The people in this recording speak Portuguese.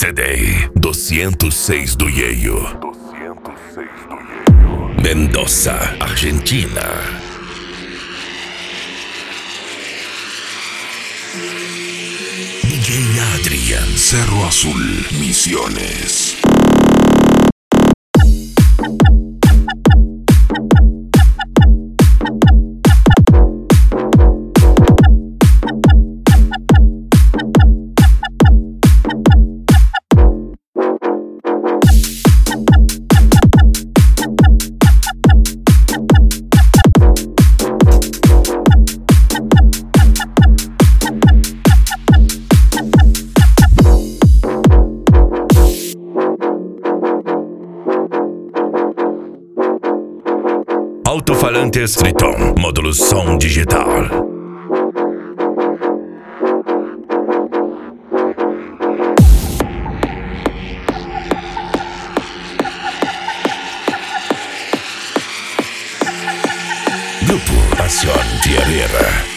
CD 206 do Yeio. Mendoza, Argentina. DJ Adrián, Cerro Azul, Misiones. Alto-falantes Triton, módulo som digital. Grupo Pasión Tierrera.